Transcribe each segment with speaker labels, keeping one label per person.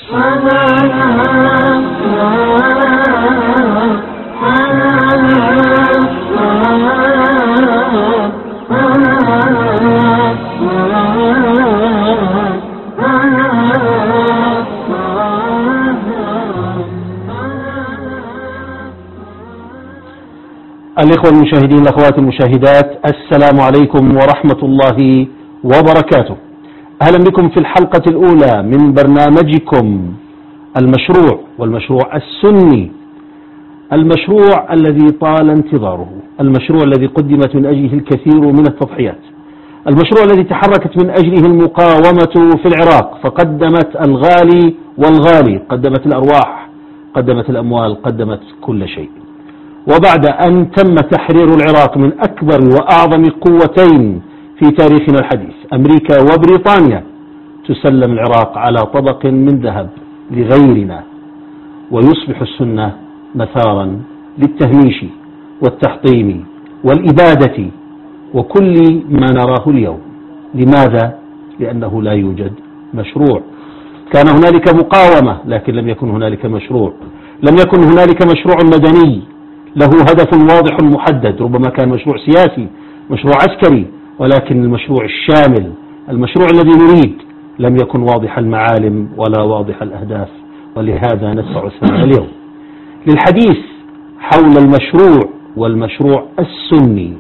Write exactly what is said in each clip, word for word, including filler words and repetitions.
Speaker 1: الإخوة المشاهدين الأخوات المشاهدات، السلام عليكم ورحمة الله وبركاته. أهلا بكم في الحلقة الأولى من برنامجكم المشروع، والمشروع السني، المشروع الذي طال انتظاره، المشروع الذي قدمت من أجله الكثير من التضحيات، المشروع الذي تحركت من أجله المقاومة في العراق، فقدمت الغالي والغالي، قدمت الأرواح، قدمت الأموال، قدمت كل شيء. وبعد أن تم تحرير العراق من أكبر وأعظم قوتين في تاريخنا الحديث، أمريكا وبريطانيا، تسلم العراق على طبق من ذهب لغيرنا، ويصبح السنة مثارا للتهميش والتحطيم والإبادة وكل ما نراه اليوم. لماذا؟ لأنه لا يوجد مشروع. كان هنالك مقاومة لكن لم يكن هنالك مشروع، لم يكن هنالك مشروع مدني له هدف واضح محدد، ربما كان مشروع سياسي، مشروع عسكري، ولكن المشروع الشامل، المشروع الذي نريد لم يكن واضح المعالم ولا واضح الأهداف. ولهذا ندفع الثمن اليوم للحديث حول المشروع والمشروع السني.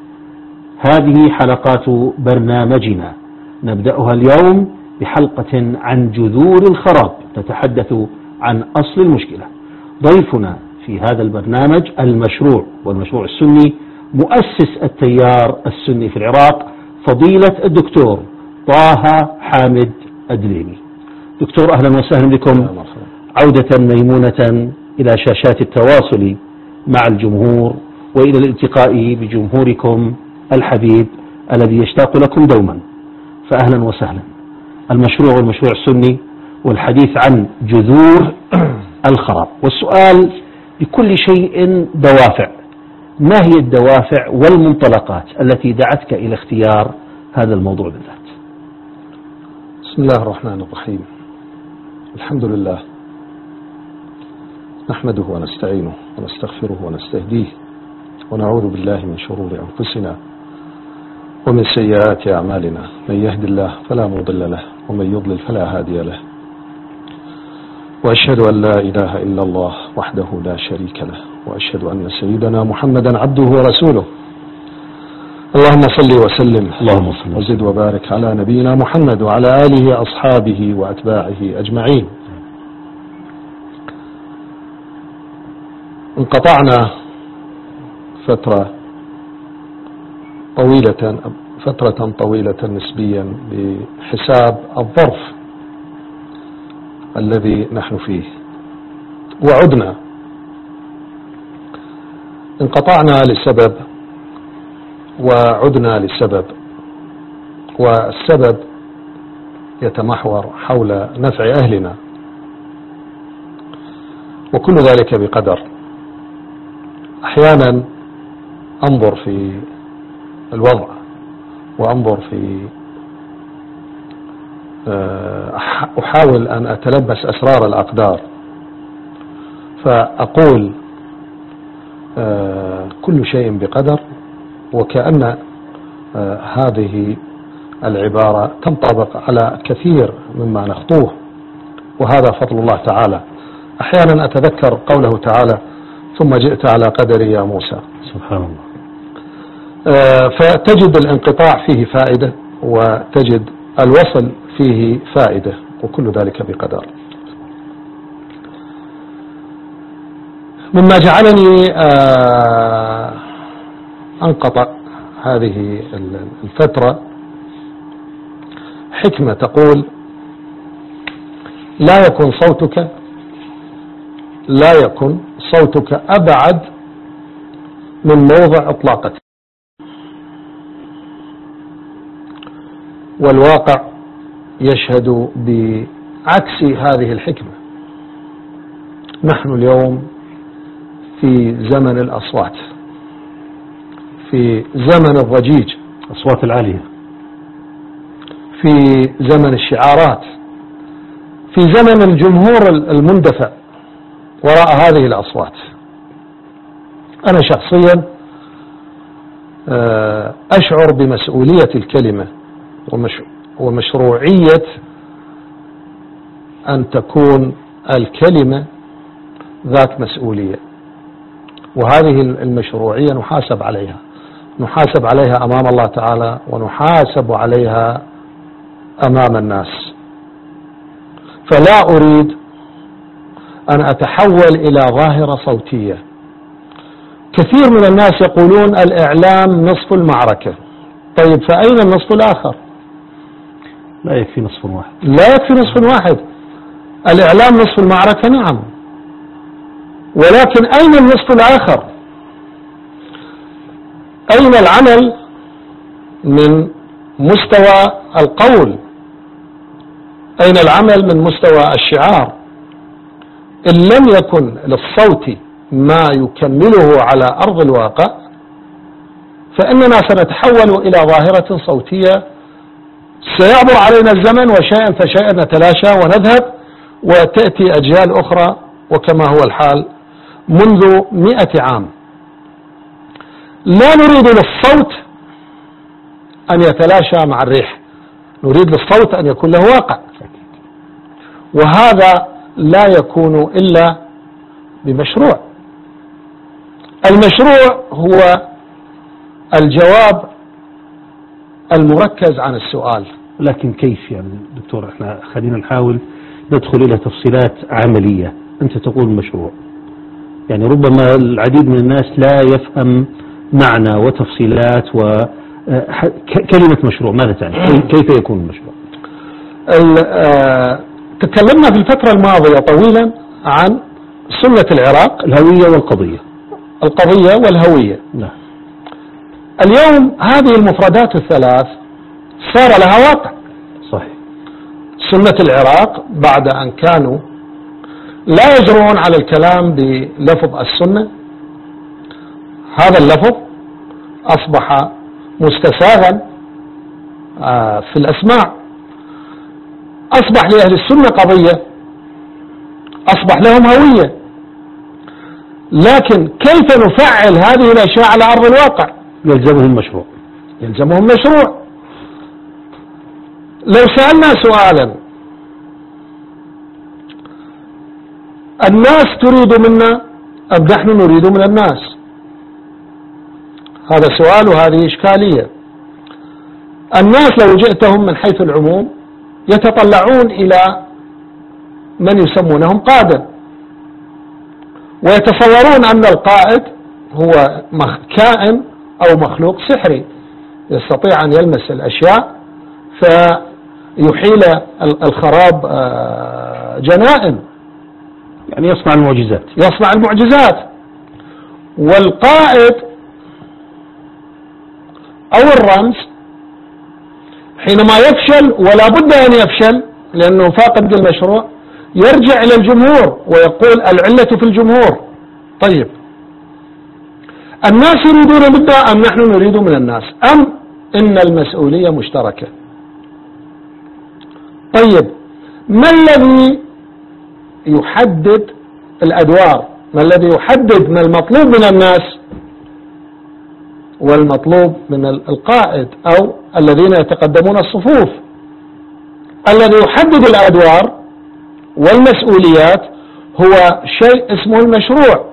Speaker 1: هذه حلقات برنامجنا، نبدأها اليوم بحلقة عن جذور الخراب، نتحدث عن أصل المشكلة. ضيفنا في هذا البرنامج المشروع والمشروع السني مؤسس التيار السني في العراق، فضيلة الدكتور طه حامد أدليمي. دكتور أهلا وسهلا بكم، عودة ميمونة إلى شاشات التواصل مع الجمهور وإلى الالتقاء بجمهوركم الحبيب الذي يشتاق لكم دوما، فأهلا وسهلا. المشروع والمشروع السني والحديث عن جذور الخراب، والسؤال لكل شيء دوافع. ما هي الدوافع والمنطلقات التي دعتك إلى اختيار هذا الموضوع بالذات؟
Speaker 2: بسم الله الرحمن الرحيم. الحمد لله، نحمده ونستعينه ونستغفره ونستهديه، ونعوذ بالله من شرور أنفسنا ومن سيئات أعمالنا. من يهد الله فلا مضل له، ومن يضلل فلا هادي له، وأشهد أن لا إله إلا الله وحده لا شريك له، وأشهد أن سيدنا محمدا عبده ورسوله. اللهم صل وسلم اللهم صل وزد وبارك على نبينا محمد وعلى آله أصحابه وأتباعه أجمعين. انقطعنا فترة طويلة فترة طويلة نسبيا بحساب الظرف الذي نحن فيه، وعدنا. انقطعنا لسبب وعدنا لسبب، والسبب يتمحور حول نفع أهلنا، وكل ذلك بقدر. أحيانا أنظر في الوضع وأنظر في أحاول أن أتلبس أسرار الأقدار، فأقول كل شيء بقدر، وكأن هذه العبارة تنطبق على كثير مما نخطوه، وهذا فضل الله تعالى. أحيانا أتذكر قوله تعالى: ثم جئت على قدري يا موسى.
Speaker 1: سبحان الله.
Speaker 2: فتجد الانقطاع فيه فائدة، وتجد الوصل فيه فائدة، وكل ذلك بقدر. مما جعلني أنقطع هذه الفترة حكمة تقول: لا يكن صوتك لا يكن صوتك أبعد من موضع إطلاقته. والواقع يشهد بعكس هذه الحكمة. نحن اليوم في زمن الأصوات، في زمن الضجيج،
Speaker 1: الأصوات العالية،
Speaker 2: في زمن الشعارات، في زمن الجمهور المندفع وراء هذه الأصوات. أنا شخصيا أشعر بمسؤولية الكلمة ومشروعية أن تكون الكلمة ذات مسؤولية، وهذه المشروعية نحاسب عليها نحاسب عليها أمام الله تعالى، ونحاسب عليها أمام الناس. فلا أريد أن أتحول إلى ظاهرة صوتية. كثير من الناس يقولون الإعلام نصف المعركة. طيب فأين النصف الآخر؟
Speaker 1: لا يكفي نصف واحد.
Speaker 2: لا يكفي نصف واحد. الإعلام نصف المعركة نعم، ولكن أين النصف الآخر؟ أين العمل من مستوى القول؟ أين العمل من مستوى الشعار؟ إن لم يكن للصوت ما يكمله على أرض الواقع فإننا سنتحول إلى ظاهرة صوتية، سيعبر علينا الزمن وشيئا فشيئا نتلاشى ونذهب، وتأتي أجيال أخرى وكما هو الحال منذ مئة عام. لا نريد للصوت أن يتلاشى مع الريح، نريد للصوت أن يكون له واقع، وهذا لا يكون إلا بمشروع. المشروع هو الجواب المركز عن السؤال.
Speaker 1: لكن كيف يعني دكتور؟ احنا خلينا نحاول ندخل إلى تفصيلات عملية. أنت تقول مشروع، يعني ربما العديد من الناس لا يفهم معنى وتفصيلات وكلمة مشروع ماذا تعني؟ كيف يكون المشروع؟
Speaker 2: تكلمنا في الفترة الماضية طويلا عن سنة العراق،
Speaker 1: الهوية والقضية
Speaker 2: القضية والهوية.
Speaker 1: لا.
Speaker 2: اليوم هذه المفردات الثلاث صار لها واقع.
Speaker 1: صحيح.
Speaker 2: سنة العراق بعد أن كانوا لا يجرؤون على الكلام بلفظ السنة، هذا اللفظ أصبح مستساغا في الأسماع، أصبح لأهل السنة قضية، أصبح لهم هوية. لكن كيف نفعل هذه الأشياء على أرض الواقع؟
Speaker 1: يلزمهم مشروع
Speaker 2: يلزمهم مشروع. لو سألنا سؤالا الناس تريد منا أم نحن نريد من الناس؟ هذا سؤال وهذه إشكالية. الناس لو جئتهم من حيث العموم يتطلعون إلى من يسمونهم قادة، ويتصورون أن القائد هو كائن أو مخلوق سحري يستطيع أن يلمس الأشياء فيحيل الخراب جنائن،
Speaker 1: يعني يصنع المعجزات
Speaker 2: يصنع المعجزات. والقائد أو الرمز حينما يفشل، ولا بد أن يفشل لأنه فاقد المشروع، يرجع إلى الجمهور ويقول العلة في الجمهور. طيب الناس يريدون منا أم نحن نريد من الناس؟ أم إن المسؤولية مشتركة؟ طيب ما الذي يحدد الأدوار؟ ما الذي يحدد ما المطلوب من الناس والمطلوب من القائد أو الذين يتقدمون الصفوف؟ الذي يحدد الأدوار والمسؤوليات هو شيء اسمه المشروع.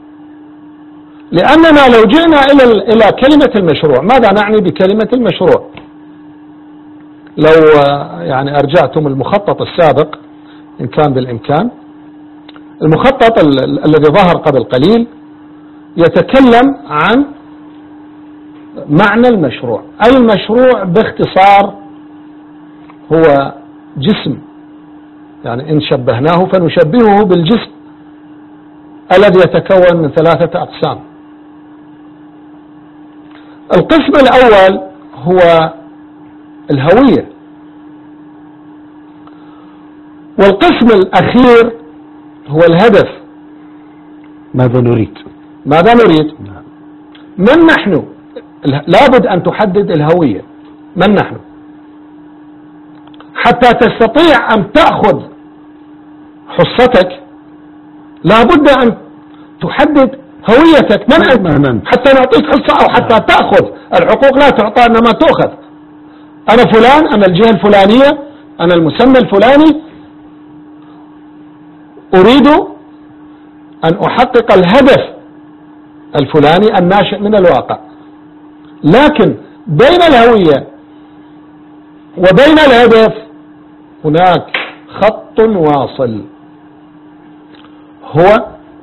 Speaker 2: لأننا لو جئنا إلى إلى كلمة المشروع، ماذا نعني بكلمة المشروع؟ لو يعني أرجعتم المخطط السابق إن كان بالإمكان، المخطط الذي ظهر قبل قليل يتكلم عن معنى المشروع. المشروع باختصار هو جسم، يعني إن شبهناه فنشبهه بالجسم الذي يتكون من ثلاثة أقسام. القسم الأول هو الهوية، والقسم الأخير هو الهدف.
Speaker 1: ماذا نريد؟
Speaker 2: ماذا نريد؟ من نحن؟ لابد أن تحدد الهوية. من نحن؟ حتى تستطيع أن تأخذ حصتك لا بد أن تحدد هويتك، من أنت حتى نعطيك حصة أو حتى تأخذ. الحقوق لا تعطى إنما تأخذ. أنا فلان، أنا الجهة الفلانية، أنا المسمى الفلاني، أريد أن أحقق الهدف الفلاني الناشئ من الواقع. لكن بين الهوية وبين الهدف هناك خط واصل، هو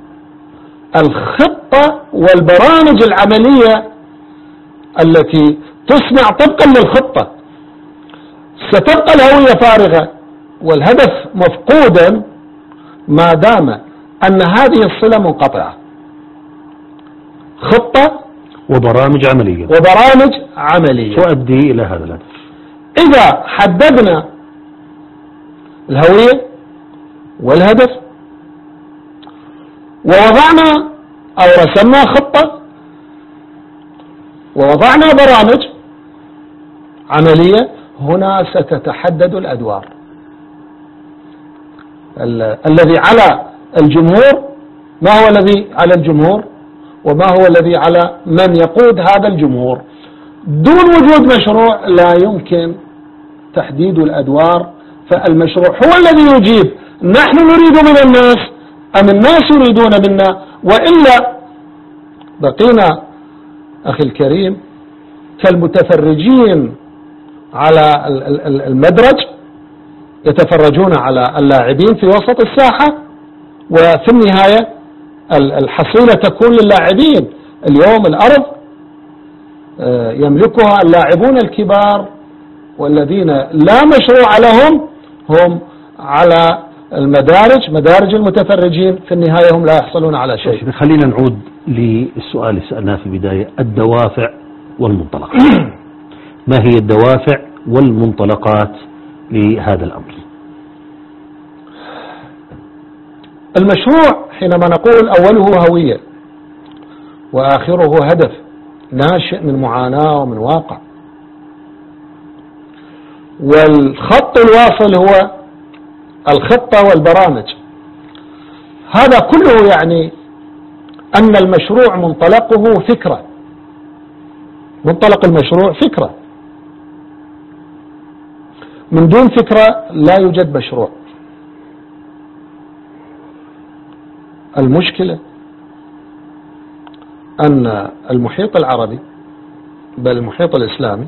Speaker 2: الخطة والبرامج العملية التي تصنع طبقا للخطة. ستبقى الهوية فارغة والهدف مفقودا ما دام أن هذه الصلة منقطعة. خطة
Speaker 1: وبرامج عملية
Speaker 2: وبرامج عملية
Speaker 1: تؤدي إلى هذا الهدف.
Speaker 2: إذا حددنا الهوية والهدف ووضعنا أو رسمنا خطة ووضعنا برامج عملية، هنا ستتحدد الأدوار. ال الذي على الجمهور ما هو الذي على الجمهور، وما هو الذي على من يقود هذا الجمهور. دون وجود مشروع لا يمكن تحديد الأدوار، فالمشروع هو الذي يجيب نحن نريد من الناس أم الناس يريدون منا، وإلا بقينا أخي الكريم كالمتفرجين على المدرج يتفرجون على اللاعبين في وسط الساحة، وفي النهاية الحصيلة تكون للاعبين. اليوم الأرض يملكها اللاعبون الكبار، والذين لا مشروع لهم هم على المدارج، مدارج المتفرجين، في النهاية هم لا يحصلون على شيء.
Speaker 1: خلينا نعود للسؤال اللي سألناه في البداية، الدوافع والمنطلقات. ما هي الدوافع والمنطلقات لهذا الأمر؟
Speaker 2: المشروع حينما نقول أوله هوية وآخره هدف ناشئ من معاناة ومن واقع، والخط الواصل هو الخطة والبرامج. هذا كله يعني أن المشروع منطلقه فكرة. منطلق المشروع فكرة، من دون فكرة لا يوجد مشروع. المشكلة أن المحيط العربي بل المحيط الإسلامي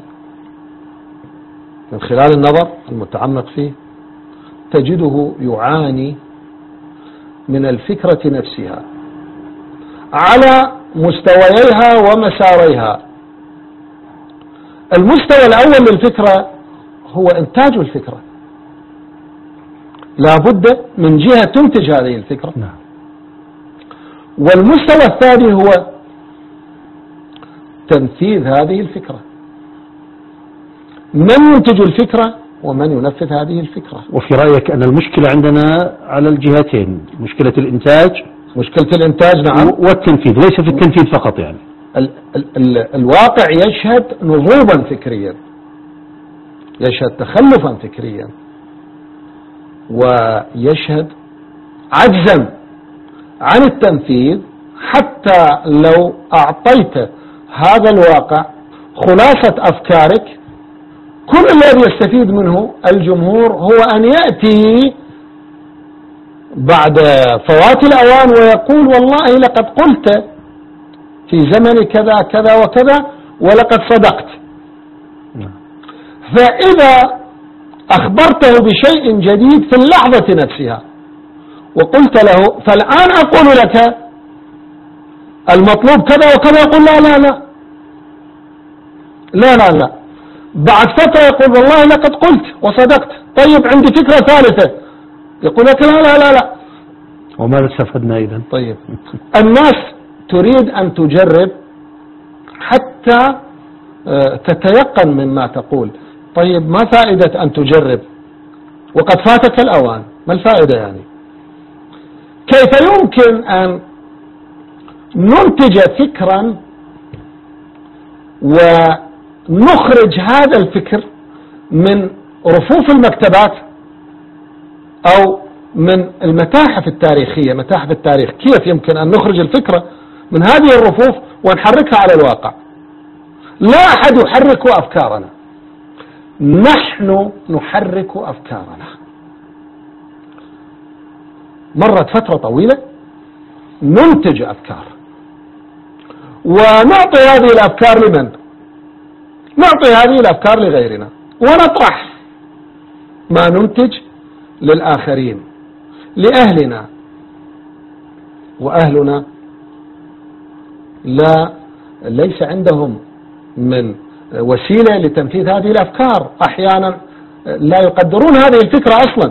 Speaker 2: من خلال النظر المتعمق فيه تجده يعاني من الفكرة نفسها على مستوييها ومساريها. المستوى الأول للفكرة هو إنتاج الفكرة، لا بد من جهة تنتج هذه الفكرة.
Speaker 1: نعم.
Speaker 2: والمستوى الثاني هو تنفيذ هذه الفكرة. من ينتج الفكرة ومن ينفذ هذه الفكرة.
Speaker 1: وفي رأيك أن المشكلة عندنا على الجهتين، مشكلة الإنتاج
Speaker 2: مشكلة الإنتاج نعم،
Speaker 1: والتنفيذ، ليس في التنفيذ فقط. يعني
Speaker 2: ال ال ال الواقع يشهد نضوبا فكريا، يشهد تخلفا فكريا، ويشهد عجزا عن التنفيذ. حتى لو أعطيت هذا الواقع خلاصة أفكارك، كل الذي يستفيد منه الجمهور هو أن يأتي بعد فوات الأوان ويقول والله لقد قلت في زمن كذا كذا وكذا ولقد صدقت. فإذا أخبرته بشيء جديد في اللحظة نفسها وقلت له فالآن أقول لك المطلوب كذا وكذا، يقول لا لا لا لا لا لا. بعد فترة يقول والله لقد قلت وصدقت، طيب عندي فكرة ثالثة، يقول لك لا لا لا لا.
Speaker 1: وماذا استفدنا إذن؟
Speaker 2: طيب الناس تريد أن تجرب حتى تتيقن مما تقول. طيب ما فائدة أن تجرب وقد فاتك الأوان؟ ما الفائدة يعني؟ كيف يمكن أن ننتج فكرا ونخرج هذا الفكر من رفوف المكتبات أو من المتاحف التاريخية، متاحف التاريخ، كيف يمكن أن نخرج الفكرة من هذه الرفوف ونحركها على الواقع. لا أحد يحرك أفكارنا، نحن نحرك أفكارنا. مرت فترة طويلة ننتج أفكار، ونعطي هذه الأفكار لمن؟ نعطي هذه الأفكار لغيرنا، ونطرح ما ننتج للآخرين، لأهلنا، وأهلنا لا ليس عندهم من وسيلة لتنفيذ هذه الأفكار، أحيانا لا يقدرون هذه الفكرة أصلا.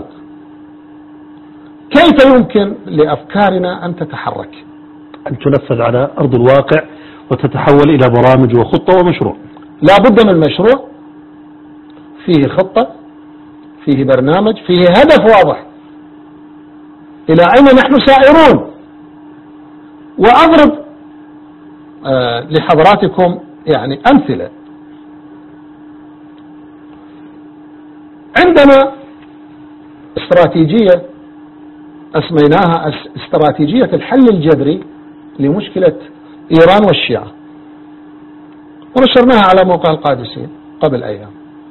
Speaker 2: كيف يمكن لأفكارنا أن تتحرك؟
Speaker 1: أن تنفذ على أرض الواقع وتتحول إلى برامج وخطة ومشروع.
Speaker 2: لا بد من مشروع فيه خطة، فيه برنامج، فيه هدف واضح إلى أين نحن سائرون. وأضرب آه لحضراتكم يعني أمثلة. عندنا استراتيجية أسميناها استراتيجية الحل الجذري لمشكلة إيران والشيعة، ونشرناها على موقع القادسين قبل أيام.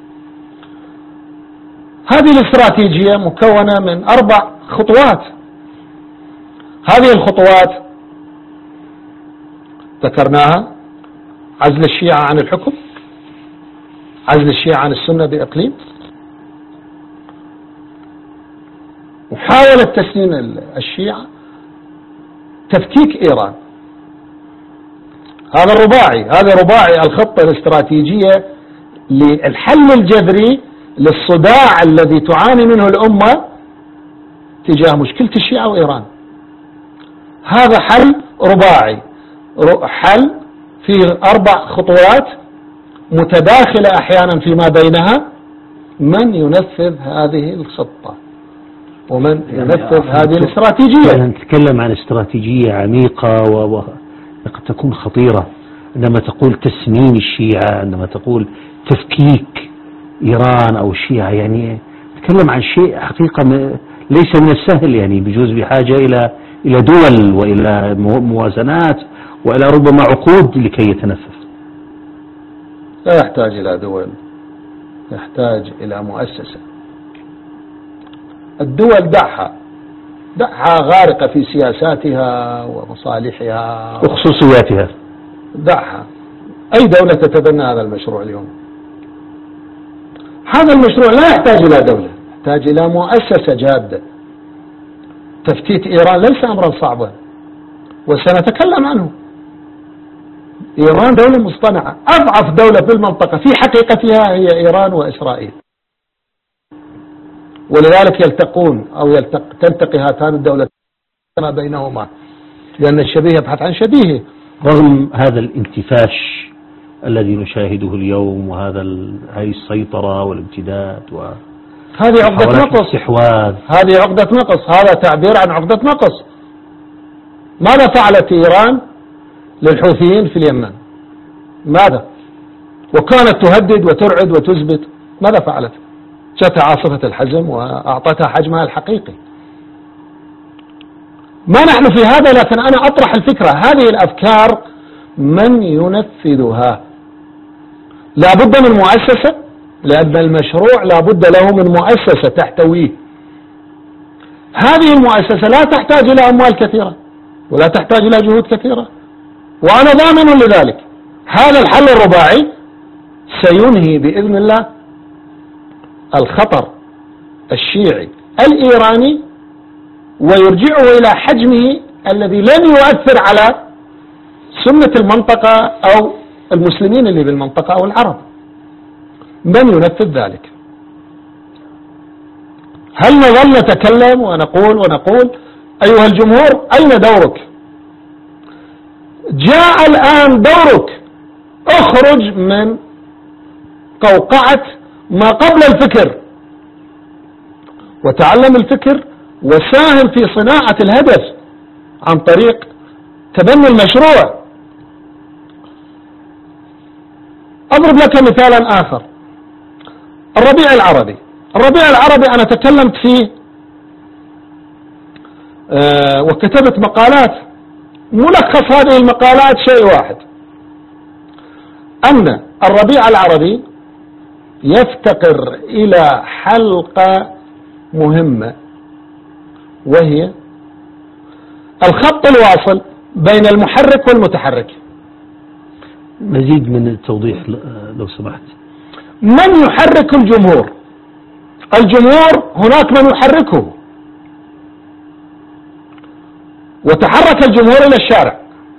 Speaker 2: هذه الاستراتيجية مكونة من أربع خطوات. هذه الخطوات ذكرناها: عزل الشيعة عن الحكم، عزل الشيعة عن السنة بإقليم، محاولة تسليم الشيعة، تفكيك إيران. هذا الرباعي، هذا رباعي الخطة الاستراتيجية للحل الجذري للصداع الذي تعاني منه الأمة تجاه مشكلة الشيعة وإيران. هذا حل رباعي، حل فيه أربع خطوات متداخلة أحيانا فيما بينها. من ينفذ هذه الخطة ومن ينفذ هذه الاستراتيجية؟
Speaker 1: نتكلم عن استراتيجية عميقة وقد تكون خطيرة. عندما تقول تسمين الشيعة، عندما تقول تفكيك إيران أو الشيعة، يعني نتكلم عن شيء حقيقة ليس من السهل، يعني بجوز بحاجة إلى إلى دول وإلى موازنات وإلى ربما عقود لكي يتنفذ.
Speaker 2: لا يحتاج إلى دول، يحتاج إلى مؤسسة. الدول دعها دعها غارقة في سياساتها ومصالحها
Speaker 1: وخصوصياتها.
Speaker 2: دعها. أي دولة تتبنى هذا المشروع اليوم؟ هذا المشروع لا يحتاج إلى دولة، يحتاج إلى مؤسسة جادة. تفتيت إيران ليس أمرا صعبا وسنتكلم عنه. إيران دولة مصطنعة، أضعف دولة في المنطقة في حقيقتها هي إيران وإسرائيل، ولذلك يلتقون أو يلتق تلتقي هاتان الدولتين ما بينهما، لأن الشبيه يبحث عن شبيهه.
Speaker 1: رغم هذا الانتفاش الذي نشاهده اليوم وهذا هذه السيطرة والامتداد و
Speaker 2: هذه عقدة نقص،
Speaker 1: استحواذ،
Speaker 2: هذه عقدة نقص، هذا تعبير عن عقدة نقص. ماذا فعلت إيران للحوثيين في اليمن؟ ماذا؟ وكانت تهدد وترعد وتثبت. ماذا فعلت؟ جاءت عاصفة الحزم وأعطتها حجمها الحقيقي. ما نحن في هذا، لكن أنا أطرح الفكرة. هذه الأفكار من ينفذها؟ لا بد من مؤسسة، لأن المشروع لا بد له من مؤسسة تحتويه. هذه المؤسسة لا تحتاج إلى أموال كثيرة ولا تحتاج إلى جهود كثيرة، وأنا ضامن لذلك. هذا الحل الرباعي سينهي بإذن الله الخطر الشيعي الإيراني ويرجعه إلى حجمه الذي لن يؤثر على سنة المنطقة أو المسلمين اللي بالمنطقة أو العرب. من ينفذ ذلك؟ هل نظل نتكلم ونقول ونقول أيها الجمهور أين دورك؟ جاء الآن دورك. اخرج من قوقعة ما قبل الفكر وتعلم الفكر وساهم في صناعة الهدف عن طريق تبني المشروع. أضرب لك مثالا آخر: الربيع العربي. الربيع العربي أنا تكلمت فيه آه وكتبت مقالات. ملخص هذه المقالات شيء واحد، أن الربيع العربي يفتقر إلى حلقة مهمة، وهي الخط الواصل بين المحرك والمتحرك.
Speaker 1: مزيد من التوضيح لو سمحت.
Speaker 2: من يحرك الجمهور؟ الجمهور هناك من يحركه، وتحرك الجمهور إلى الشارع.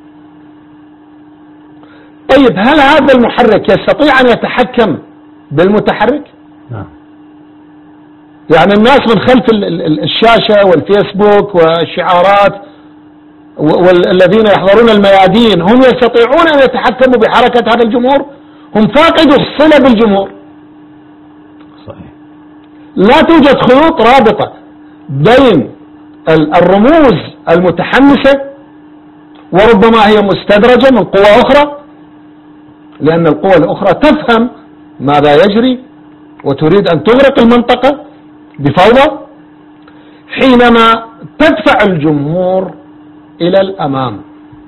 Speaker 2: طيب هل هذا المحرك يستطيع أن يتحكم بالمتحرك؟
Speaker 1: نعم.
Speaker 2: يعني الناس من خلف الشاشة والفيسبوك والشعارات والذين يحضرون الميادين هم يستطيعون أن يتحكموا بحركة هذا الجمهور؟ هم فاقدوا الصلة بالجمهور.
Speaker 1: صحيح.
Speaker 2: لا توجد خيوط رابطة بين الرموز المتحمسة، وربما هي مستدرجة من قوى أخرى، لأن القوى الأخرى تفهم ماذا يجري وتريد أن تغرق المنطقة بفوضى، حينما تدفع الجمهور إلى الأمام.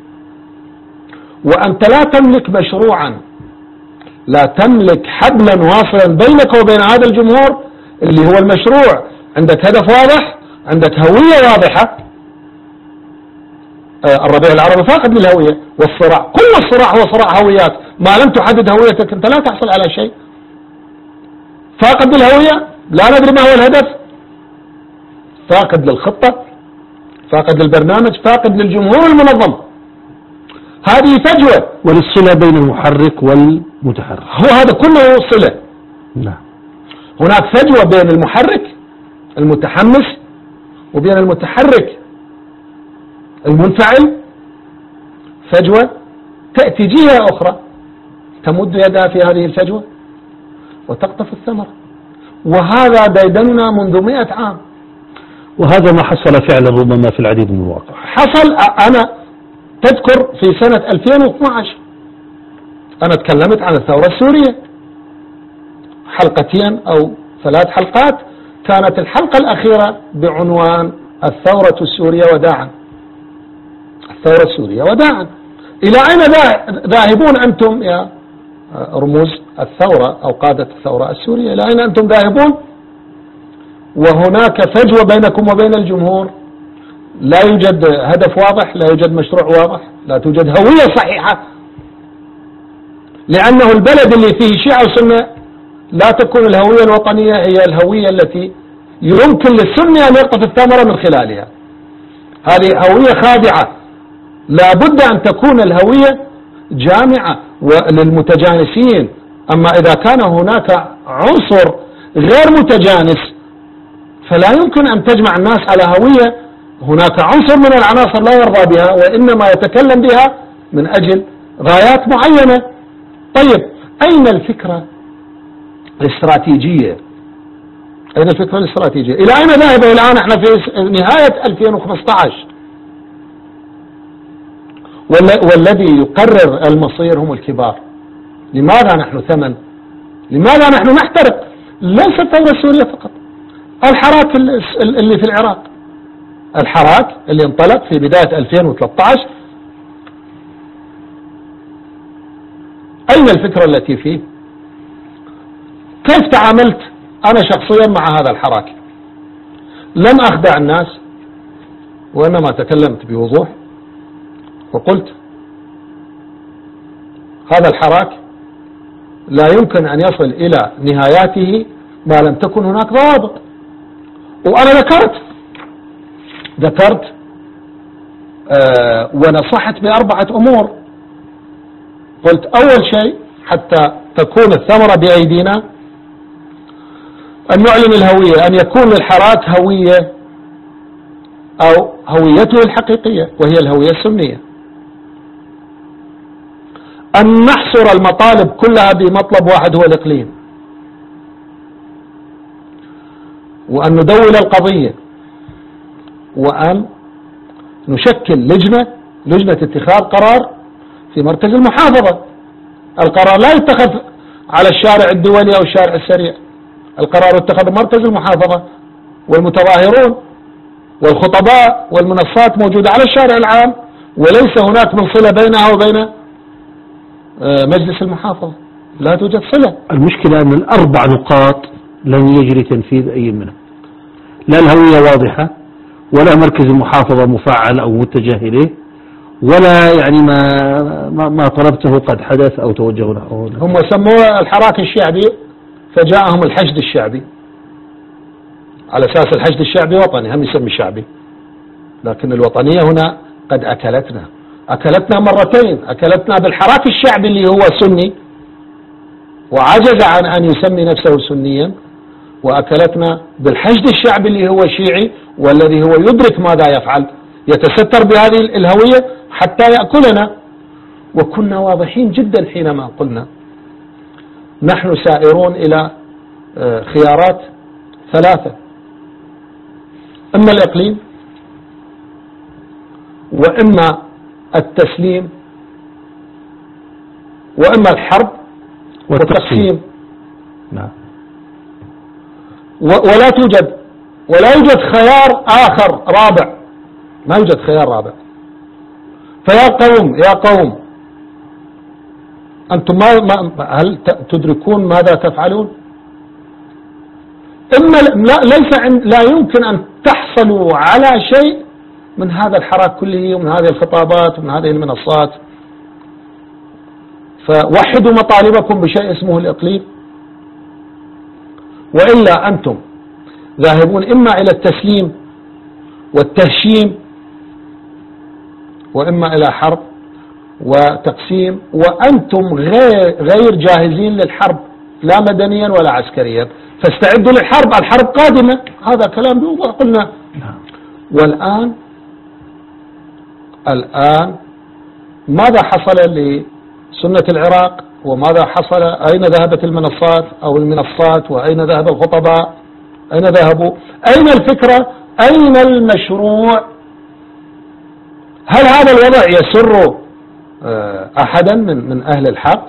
Speaker 2: وأنت لا تملك مشروعا، لا تملك حبلا واصلا بينك وبين هذا الجمهور اللي هو المشروع. عندك هدف واضح، عندك هوية واضحة. آه الربيع العربي فاقد للهوية، والصراع كل الصراع هو صراع هويات. ما لم تحدد هويتك أنت لا تحصل على شيء. فاقد للهوية، لا ندري ما هو الهدف، فاقد للخطة، فاقد للبرنامج، فاقد للجمهور المنظم. هذه فجوة.
Speaker 1: وللصلة بين المحرك والمتحرك،
Speaker 2: هو هذا كله صلة.
Speaker 1: نعم.
Speaker 2: هناك فجوة بين المحرك المتحمس وبين المتحرك المنفعل، فجوة. تأتي جهة أخرى تمد يدها في هذه الفجوة وتقطف الثمر، وهذا ديدننا منذ مئة عام.
Speaker 1: وهذا ما حصل فعلا ربما في العديد من المواقع.
Speaker 2: حصل. أنا تذكر في سنة ألفين واثني عشر أنا تكلمت عن الثورة السورية حلقتين أو ثلاث حلقات. كانت الحلقة الأخيرة بعنوان الثورة السورية وداعا. الثورة السورية وداعا. إلى أين ذاهبون أنتم يا رموز الثورة أو قادة الثورة السورية؟ إلى أين أنتم ذاهبون؟ وهناك فجوة بينكم وبين الجمهور. لا يوجد هدف واضح، لا يوجد مشروع واضح، لا توجد هوية صحيحة. لأنه البلد اللي فيه شيعة وسنة لا تكون الهوية الوطنية هي الهوية التي يمكن للسنة أن يقطف الثمرة من خلالها. هذه هوية خادعة. لا بد أن تكون الهوية جامعة للمتجانسين. أما إذا كان هناك عنصر غير متجانس فلا يمكن أن تجمع الناس على هوية. هناك عنصر من العناصر لا يرضى بها وإنما يتكلم بها من أجل غايات معينة. طيب أين الفكرة الاستراتيجية؟ أين الفكرة الاستراتيجية؟ إلى أين ذاهبة الآن؟ احنا في نهاية ألفين وخمسة عشر، والذي يقرر المصير هم الكبار. لماذا نحن ثمن؟ لماذا نحن نحترق؟ ليس الثورة السورية فقط، الحراك اللي في العراق، الحراك اللي انطلق في بداية ألفين وثلاثة عشر. أين الفكرة التي فيه؟ كيف تعاملت أنا شخصيا مع هذا الحراك؟ لم أخدع الناس، وإنما تكلمت بوضوح وقلت هذا الحراك لا يمكن أن يصل إلى نهاياته ما لم تكن هناك ضوابط. وأنا ذكرت ذكرت آه ونصحت بأربعة أمور. قلت أول شيء حتى تكون الثمرة بأيدينا أن نعلن الهوية، أن يكون للحراك هوية أو هويته الحقيقية وهي الهوية السنية. أن نحصر المطالب كلها بمطلب واحد هو الإقليم، وأن ندول القضية، وأن نشكل لجنة لجنة اتخاذ قرار في مركز المحافظة. القرار لا يتخذ على الشارع الدولي أو الشارع السريع، القرار يتخذ مركز المحافظة والمتظاهرون. والخطباء والمنصات موجودة على الشارع العام، وليس هناك من صلة بينها وبين مجلس المحافظة، لا توجد صلة.
Speaker 1: المشكلة أن الأربع نقاط لن يجري تنفيذ أي منها، لا الهوية واضحة، ولا مركز المحافظة مفعل أو متجه إليه، ولا يعني ما ما, ما طلبته قد حدث أو توجه نحوه.
Speaker 2: هم سموه الحراك الشعبي، فجاءهم الحشد الشعبي على أساس الحشد الشعبي وطني، هم يسمي شعبي، لكن الوطنية هنا قد أكلتنا أكلتنا مرتين. أكلتنا بالحراك الشعبي اللي هو سني وعجز عن أن يسمي نفسه سنيا، وأكلتنا بالحشد الشعبي اللي هو شيعي، والذي هو يدرك ماذا يفعل، يتستر بهذه الهوية حتى يأكلنا. وكنا واضحين جدا حينما قلنا نحن سائرون إلى خيارات ثلاثة: إما الإقليم، وإما التسليم، وإما الحرب والتقسيم.
Speaker 1: نعم.
Speaker 2: ولا توجد ولا يوجد خيار آخر رابع، ما يوجد خيار رابع. فيا قوم يا قوم أنتم ما هل تدركون ماذا تفعلون؟ إما لا ليس لا يمكن أن تحصلوا على شيء من هذا الحراك كله ومن هذه الخطابات ومن هذه المنصات، فوحدوا مطالبكم بشيء اسمه الإقليم، وإلا أنتم ذاهبون إما إلى التسليم والتهشيم، وإما إلى حرب وتقسيم، وأنتم غير, غير جاهزين للحرب لا مدنيا ولا عسكريا، فاستعدوا للحرب، الحرب قادمة. هذا كلام بوضوح قلنا. والآن الآن ماذا حصل لسنة العراق؟ وماذا حصل؟ أين ذهبت المنصات أو المنصات؟ وأين ذهب الخطباء؟ أين ذهبوا؟ أين الفكرة؟ أين المشروع؟ هل هذا الوضع يسر أحدا من من أهل الحق؟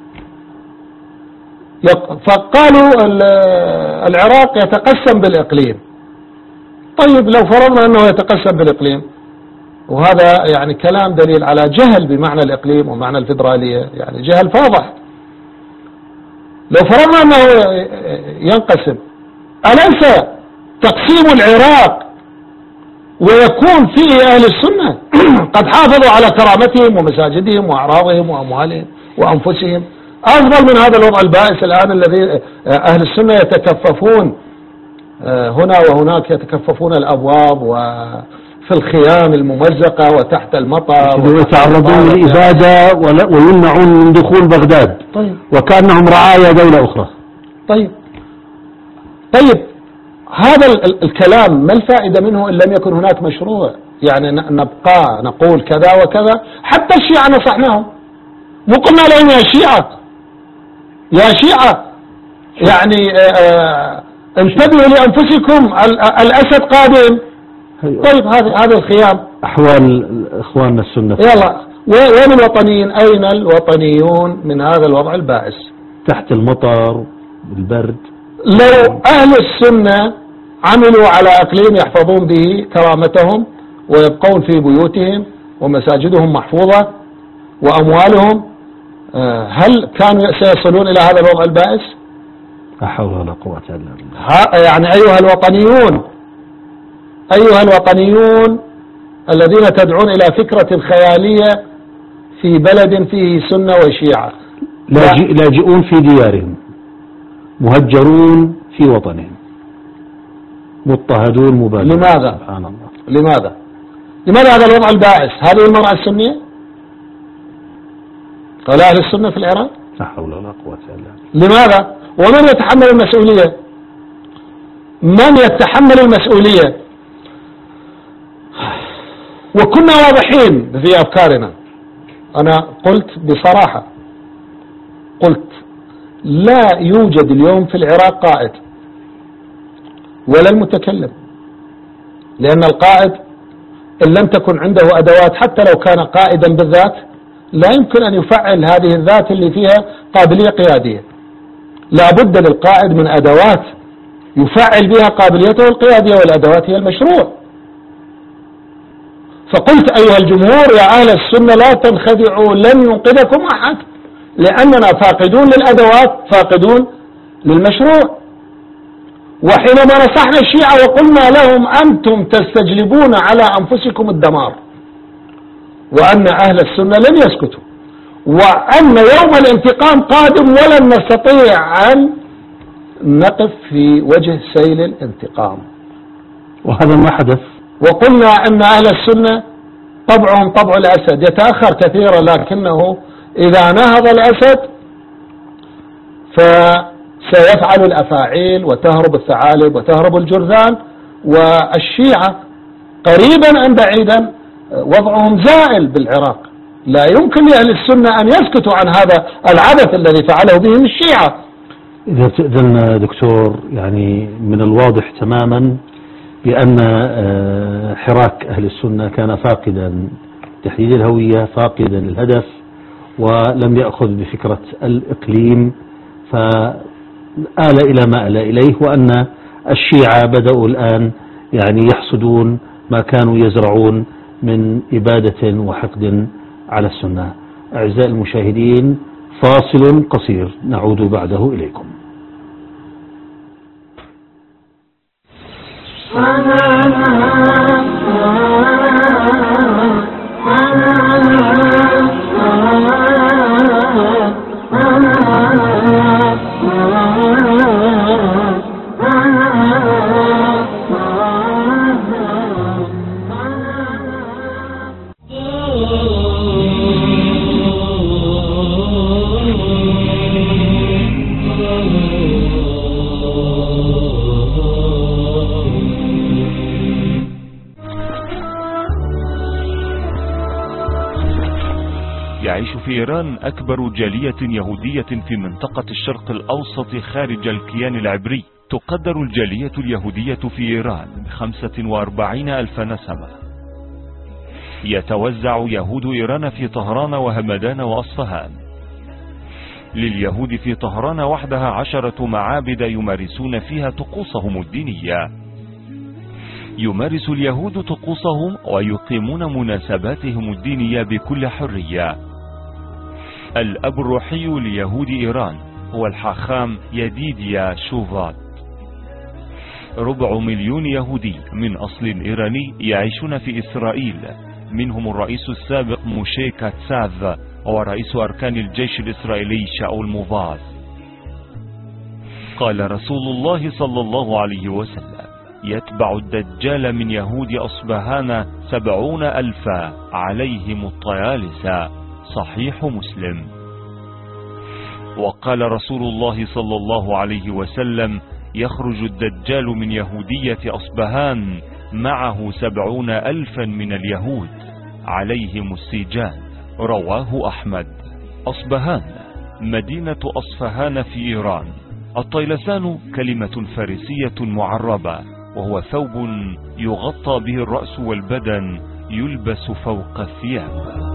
Speaker 2: فقالوا العراق يتقسم بالإقليم. طيب لو فرضنا أنه يتقسم بالإقليم، وهذا يعني كلام دليل على جهل بمعنى الإقليم ومعنى الفيدرالية، يعني جهل فاضح. لو فرضنا أنه ينقسم، أليس تقسيم العراق ويكون فيه أهل السنة قد حافظوا على كرامتهم ومساجدهم وأعراضهم وأموالهم وأنفسهم أفضل من هذا الوضع البائس الآن الذي أهل السنة يتكففون هنا وهناك، يتكففون الأبواب وفي الخيام الممزقة وتحت المطر،
Speaker 1: ويتعرضون للإبادة ويمنعون من دخول بغداد.
Speaker 2: طيب.
Speaker 1: وكأنهم رعايا دولة أخرى.
Speaker 2: طيب طيب هذا الكلام ما الفائدة منه إن لم يكن هناك مشروع؟ يعني نبقى نقول كذا وكذا. حتى الشيعة نصحناهم، مو قلنا لهم يا شيعة يا شيعة يعني انتبهوا لأنفسكم الأسد قادم. طيب هذا هذا الخيام
Speaker 1: أحوال إخواننا السنة.
Speaker 2: يلا وين الوطنيين؟ أين الوطنيون من هذا الوضع البائس؟
Speaker 1: تحت المطر بالبرد.
Speaker 2: لو أهل السنة عملوا على إقليم يحفظون به كرامتهم ويبقون في بيوتهم ومساجدهم محفوظة وأموالهم، هل كانوا سيصلون إلى هذا الوضع البائس؟
Speaker 1: لا حول ولا قوة إلا بالله.
Speaker 2: يعني أيها الوطنيون أيها الوطنيون الذين تدعون إلى فكرة خيالية في بلد فيه سنة وشيعة،
Speaker 1: لاجئون في ديارهم، مهجرون في وطنهم، مضطهدون مبادرون.
Speaker 2: لماذا؟
Speaker 1: سبحان الله.
Speaker 2: لماذا؟ لماذا هذا الوضع البائس؟ هذه المرأة السنية ولا أهل السنة في العراق؟
Speaker 1: لا حول ولا قوة إلا بالله.
Speaker 2: لماذا؟ ومن يتحمل المسؤولية؟ من يتحمل المسؤولية؟ وكنا واضحين في أفكارنا. أنا قلت بصراحة، قلت لا يوجد اليوم في العراق قائد ولا المتكلم، لأن القائد إن لم تكن عنده أدوات حتى لو كان قائدا بالذات لا يمكن أن يفعل هذه الذات اللي فيها قابلية قيادية. لا بد للقائد من أدوات يفعل بها قابليته القيادية، والأدوات هي المشروع. فقلت أيها الجمهور يا أهل السنة لا تنخدعوا، لن ينقذكم أحد، لأننا فاقدون للأدوات، فاقدون للمشروع. وحينما نصحنا الشيعة وقلنا لهم أنتم تستجلبون على أنفسكم الدمار، وأن أهل السنة لن يسكتوا، وأن يوم الانتقام قادم ولن نستطيع أن نقف في وجه سيل الانتقام،
Speaker 1: وهذا ما حدث.
Speaker 2: وقلنا أن أهل السنة طبعهم طبع الأسد، يتأخر كثيرا لكنه إذا نهض الأسد فسيفعل الأفاعيل وتهرب الثعالب وتهرب الجرذان. والشيعة قريبا أم بعيدا وضعهم زائل بالعراق، لا يمكن لأهل السنة أن يسكتوا عن هذا العبث الذي فعله بهم الشيعة.
Speaker 1: إذا تأذن دكتور، يعني من الواضح تماما بأن حراك أهل السنة كان فاقدا تحديد الهوية، فاقدا للهدف، ولم يأخذ بفكرة الإقليم، فآل إلى ما آل إليه، وأن الشيعة بدأوا الآن يعني يحصدون ما كانوا يزرعون من إبادة وحقد على السنة. أعزائي المشاهدين، فاصل قصير نعود بعده إليكم.
Speaker 3: يعيش في إيران أكبر جالية يهودية في منطقة الشرق الأوسط خارج الكيان العبري. تقدر الجالية اليهودية في إيران بخمسة وأربعين ألف نسمة. يتوزع يهود إيران في طهران وهمدان وأصفهان. لليهود في طهران وحدها عشرة معابد يمارسون فيها طقوسهم الدينية. يمارس اليهود طقوسهم ويقيمون مناسباتهم الدينية بكل حرية. الأب الروحي ليهود إيران هو الحاخام يديديا شوفات. ربع مليون يهودي من أصل إيراني يعيشون في إسرائيل، منهم الرئيس السابق موشي كاتساف ورئيس أركان الجيش الإسرائيلي شاول موفاز. قال رسول الله صلى الله عليه وسلم: يتبع الدجال من يهود أصبهان سبعون ألفا عليهم الطيالسة. صحيح مسلم. وقال رسول الله صلى الله عليه وسلم: يخرج الدجال من يهودية أصبهان معه سبعون ألفا من اليهود عليهم السيجان. رواه أحمد. أصبهان مدينة أصفهان في إيران. الطيلسان كلمة فارسية معربة، وهو ثوب يغطى به الرأس والبدن يلبس فوق الثياب.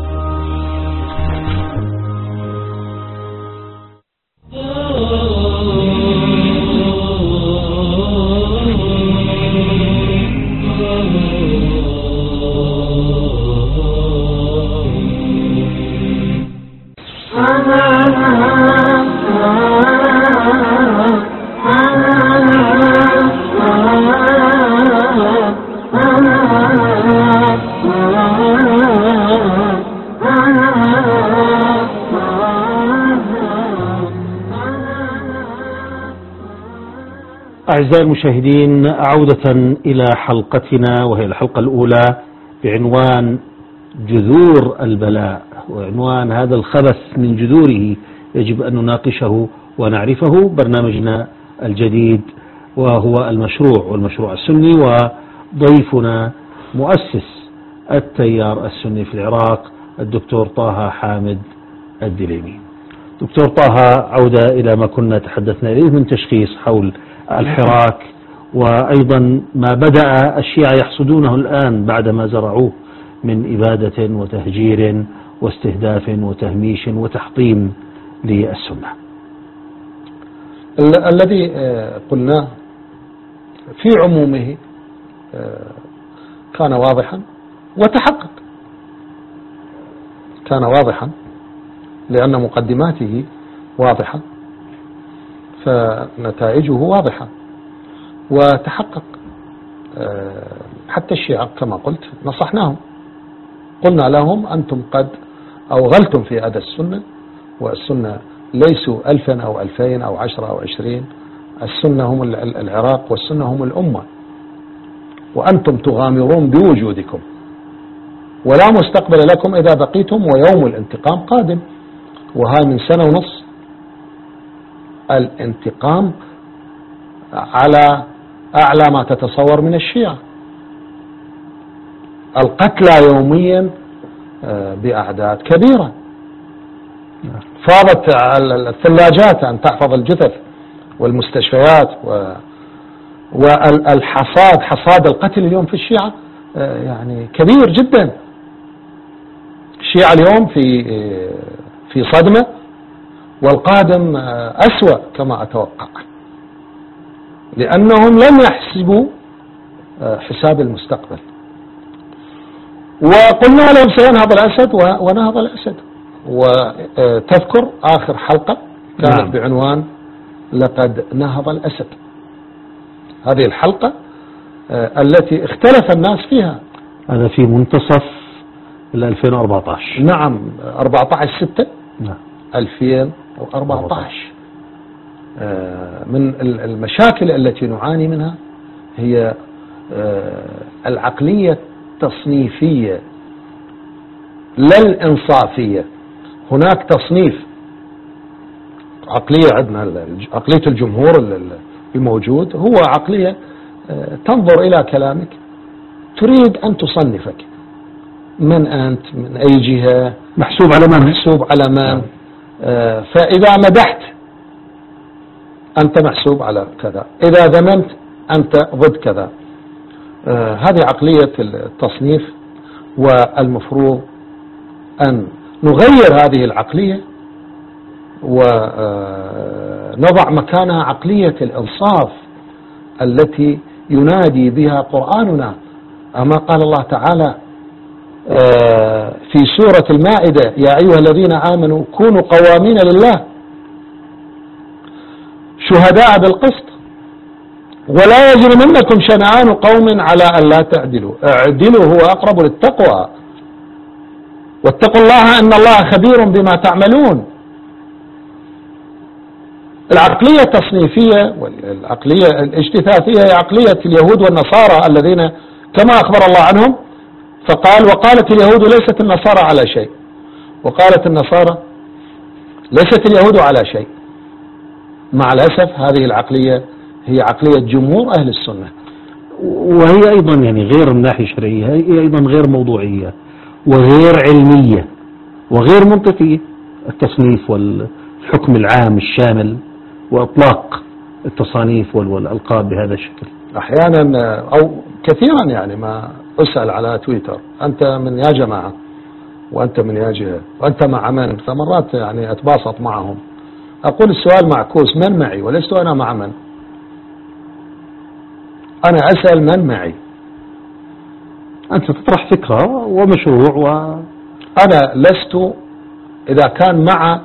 Speaker 1: أعزائي المشاهدين، عودة إلى حلقتنا، وهي الحلقة الأولى بعنوان جذور البلاء، وعنوان هذا الخبث من جذوره يجب أن نناقشه ونعرفه. برنامجنا الجديد وهو المشروع والمشروع السني، وضيفنا مؤسس التيار السني في العراق الدكتور طه حامد الدليمي. دكتور طه، عودة إلى ما كنا تحدثنا إليه من تشخيص حول الحراك، وأيضا ما بدأ الشيعة يحصدونه الآن بعدما زرعوه من إبادة وتهجير واستهداف وتهميش وتحطيم للسنة.
Speaker 2: ال الذي قلناه في عمومه كان واضحا، وتحقق، كان واضحا لأن مقدماته واضحة فنتائجه واضحة وتحقق. حتى الشيعة كما قلت نصحناهم، قلنا لهم أنتم قد أوغلتم في أدى السنة، والسنة ليسوا ألفا أو ألفين أو عشرة أو عشرين، السنة هم العراق والسنة هم الأمة، وأنتم تغامرون بوجودكم ولا مستقبل لكم إذا بقيتم، ويوم الانتقام قادم. وهاي من سنة ونص الانتقام على أعلى ما تتصور من الشيعة، القتلى يوميا بأعداد كبيرة، فاضت الثلاجات أن تحفظ الجثث والمستشفيات، والحصاد حصاد القتل اليوم في الشيعة يعني كبير جدا. الشيعة اليوم في في صدمة، والقادم أسوأ كما أتوقع، لأنهم لم يحسبوا حساب المستقبل. وقلنا لهم سينهض الأسد ونهض الأسد. وتذكر آخر حلقة كانت نعم. بعنوان لقد نهض الأسد، هذه الحلقة التي اختلف الناس فيها.
Speaker 1: هذا في منتصف ألفين وأربعة عشر.
Speaker 2: نعم، أربعة عشر ستة
Speaker 1: نعم.
Speaker 2: ألفين وأربعة عشر. من المشاكل التي نعاني منها هي العقلية التصنيفية لا الإنصافية. هناك تصنيف عقلية عندنا، عقلية الجمهور الموجود هو عقلية تنظر إلى كلامك تريد أن تصنفك، من أنت، من أي جهة،
Speaker 1: محسوب على من،
Speaker 2: محسوب على من. فإذا مدحت أنت محسوب على كذا، إذا ذممت أنت ضد كذا. هذه عقلية التصنيف، والمفروض أن نغير هذه العقلية ونضع مكانها عقلية الإنصاف التي ينادي بها قرآننا. أما قال الله تعالى في سورة المائدة: يا أيها الذين آمنوا كونوا قوامين لله شهداء بالقسط ولا يجرمنكم شنآن قوم على أن لا تعدلوا اعدلوا هو أقرب للتقوى واتقوا الله إن الله خبير بما تعملون. العقلية التصنيفية والعقلية الاجتثاثية هي عقلية اليهود والنصارى الذين كما أخبر الله عنهم فقال: وقالت اليهود ليست النصارى على شيء، وقالت النصارى ليست اليهود على شيء. مع الأسف هذه العقلية هي عقلية جمهور أهل السنة،
Speaker 1: وهي أيضا يعني غير من ناحية شرعية، هي أيضا غير موضوعية وغير علمية وغير منطقية. التصنيف والحكم العام الشامل وإطلاق التصانيف والألقاب بهذا الشكل.
Speaker 2: أحيانا أو كثيرا يعني ما أسأل على تويتر: أنت من يا جماعة، وأنت من يا جهة، وأنت مع من؟ فمرات يعني أتباسط معهم، أقول السؤال معكوس: من معي؟ ولست أنا مع من. أنا أسأل من معي.
Speaker 1: أنت تطرح فكرة ومشروع،
Speaker 2: وأنا لست إذا كان مع،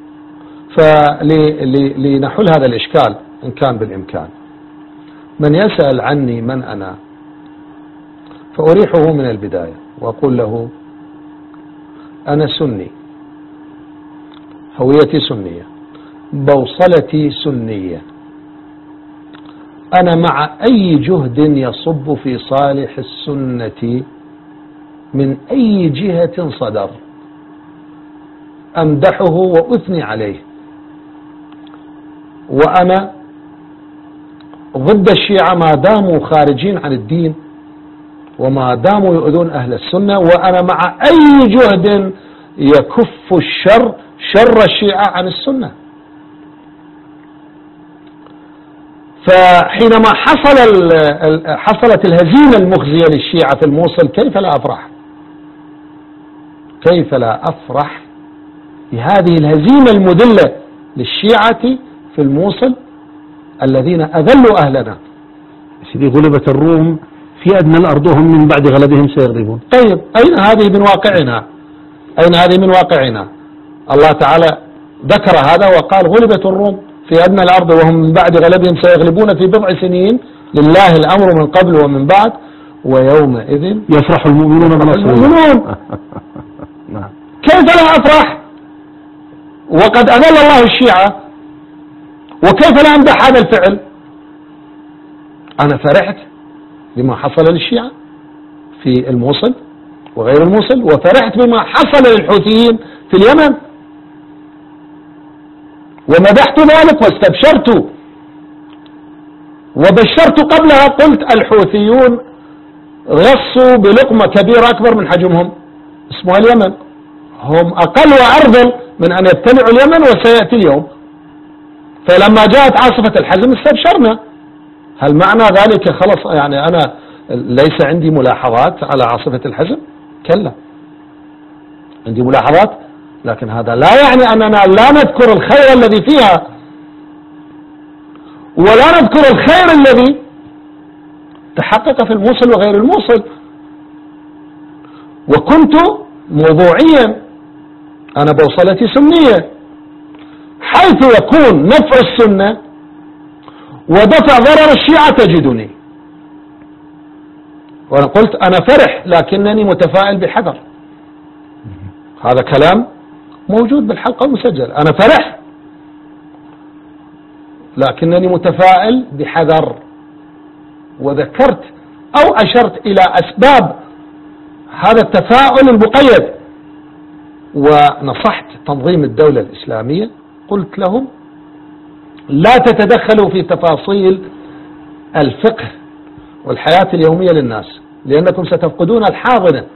Speaker 2: فلنحل هذا الإشكال إن كان بالإمكان. من يسأل عني من أنا فأريحه من البداية وأقول له: أنا سني، هويتي سنية، بوصلتي سنية، أنا مع أي جهد يصب في صالح السنة من أي جهة صدر، أمدحه وأثني عليه. وأنا ضد الشيعة ما داموا خارجين عن الدين وما داموا يؤذون أهل السنة، وأنا مع أي جهد يكف الشر شر الشيعة عن السنة. فحينما حصل حصلت الهزيمة المخزية للشيعة في الموصل، كيف لا أفرح؟ كيف لا أفرح بهذه الهزيمة المذلة للشيعة في الموصل الذين أذلوا أهلنا.
Speaker 1: سيدي، غلبت الروم في أدنى الأرض وهم من بعد غلبهم سيغلبون.
Speaker 2: طيب أين هذه من واقعنا؟ أين هذه من واقعنا؟ الله تعالى ذكر هذا وقال غلبت الروم في أدنى الأرض وهم من بعد غلبهم سيغلبون في بضع سنين لله الأمر من قبل ومن بعد ويومئذ
Speaker 1: يفرح المؤمنون بنصر
Speaker 2: المؤمنون. كيف لا أفرح وقد أذل الله الشيعة؟ وكيف لا أمدح هذا الفعل؟ أنا فرحت بما حصل للشيعة في الموصل وغير الموصل، وفرحت بما حصل للحوثيين في اليمن، ومدحت ذلك واستبشرت وبشرت قبلها، قلت الحوثيون غصوا بلقمة كبيرة أكبر من حجمهم اسمها اليمن، هم أقل وأرذل من أن يبتلعوا اليمن وسيأتي اليوم. فلما جاءت عاصفة الحزم استبشرنا. هل معنى ذلك خلص يعني أنا ليس عندي ملاحظات على عاصفة الحزم؟ كلا، عندي ملاحظات، لكن هذا لا يعني أننا لا نذكر الخير الذي فيها ولا نذكر الخير الذي تحقق في الموصل وغير الموصل. وكنت موضوعيا، أنا بوصلتي سنية، حيث يكون نفع السنة ودفع ضرر الشيعة تجدني. وأنا قلت أنا فرح لكنني متفائل بحذر. هذا كلام موجود بالحلقة المسجلة. أنا فرح لكنني متفائل بحذر، وذكرت أو أشرت إلى أسباب هذا التفاؤل المقيد، ونصحت تنظيم الدولة الإسلامية، قلت لهم لا تتدخلوا في تفاصيل الفقه والحياة اليومية للناس لأنكم ستفقدون الحاضنة.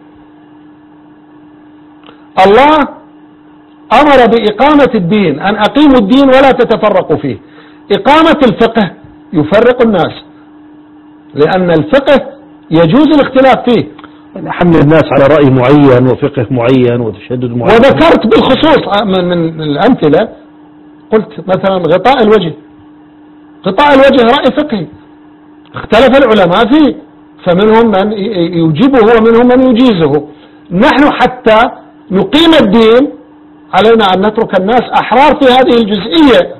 Speaker 2: الله أمر بإقامة الدين، أن أقيموا الدين ولا تتفرقوا فيه. إقامة الفقه يفرق الناس، لأن الفقه يجوز الاختلاف فيه،
Speaker 1: حمل الناس على رأي معين وفقه معين وتشدد معين.
Speaker 2: وذكرت بالخصوص من, من الأمثلة، قلت مثلا غطاء الوجه، غطاء الوجه رأي فقهي اختلف العلماء فيه، فمنهم من يجيبه ومنهم من يجيزه. نحن حتى نقيم الدين علينا أن نترك الناس أحرار في هذه الجزئية.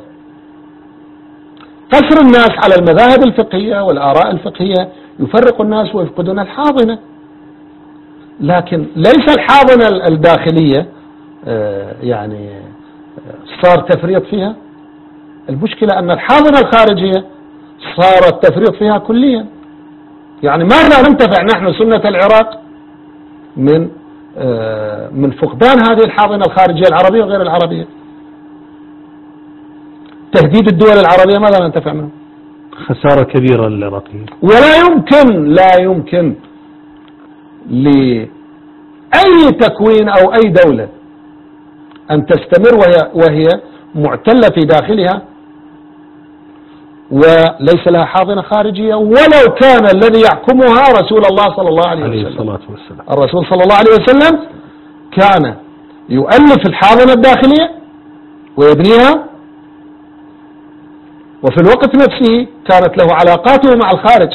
Speaker 2: قصر الناس على المذاهب الفقهية والآراء الفقهية يفرق الناس ويفقدون الحاضنة، لكن ليس الحاضنة الداخلية يعني صار تفريط فيها. المشكلة أن الحاضنة الخارجية صار التفريط فيها كليا. يعني ماذا ننتفع نحن سنة العراق من من فقدان هذه الحاضنة الخارجية العربية وغير العربية؟ تهديد الدول العربية ماذا ننتفع منه؟
Speaker 1: خسارة كبيرة للعراقيين.
Speaker 2: ولا يمكن لا يمكن لأي تكوين أو أي دولة أن تستمر وهي, وهي معتلة في داخلها وليس لها حاضنة خارجية، ولو كان الذي يحكمها رسول الله صلى الله عليه وسلم.
Speaker 1: الصلاة والسلام.
Speaker 2: الرسول صلى الله عليه وسلم كان يؤلف الحاضنة الداخلية ويبنيها، وفي الوقت نفسه كانت له علاقاته مع الخارج،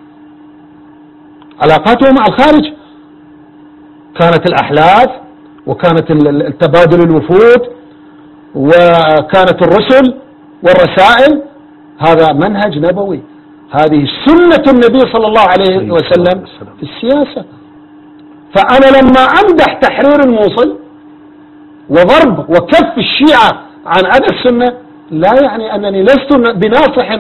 Speaker 2: علاقاته مع الخارج كانت الأحلاف، وكانت التبادل الوفود، وكانت الرسل والرسائل. هذا منهج نبوي، هذه سنة النبي صلى الله عليه وسلم في السياسة. فأنا لما أمدح تحرير الموصل وضرب وكف الشيعة عن أداء السنة لا يعني أنني لست بناصح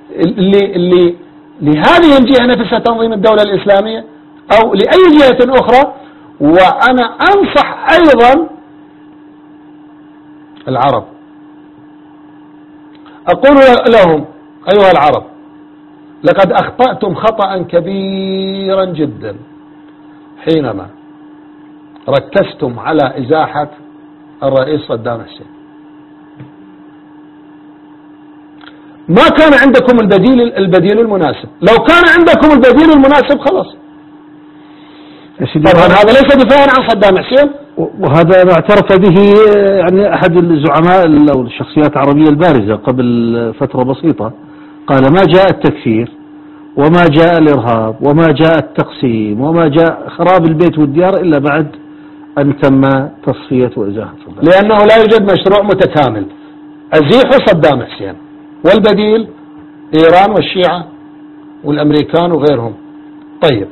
Speaker 2: لهذه الجهة نفسها تنظيم الدولة الإسلامية أو لأي جهة أخرى. وأنا أنصح أيضا العرب، أقول لهم أيها العرب لقد أخطأتم خطأ كبيرا جدا حينما ركزتم على إزاحة الرئيس صدام حسين. ما كان عندكم البديل البديل المناسب. لو كان عندكم البديل المناسب خلاص. طبعا هذا ليس دفاعا عن صدام حسين،
Speaker 1: وهذا ما اعترف به يعني أحد الزعماء أو الشخصيات العربية البارزة قبل فترة بسيطة، قال ما جاء التكفير وما جاء الإرهاب وما جاء التقسيم وما جاء خراب البيت والديار إلا بعد أن تم تصفية وإزاحة صدام.
Speaker 2: لأنه لا يوجد مشروع متكامل. أزيحوا صدام حسين، والبديل إيران والشيعة والأمريكان وغيرهم. طيب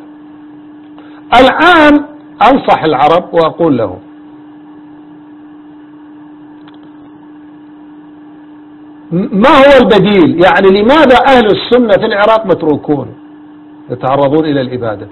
Speaker 2: الآن أنصح العرب وأقول لهم ما هو البديل؟ يعني لماذا أهل السنة في العراق متروكون يتعرضون إلى الإبادة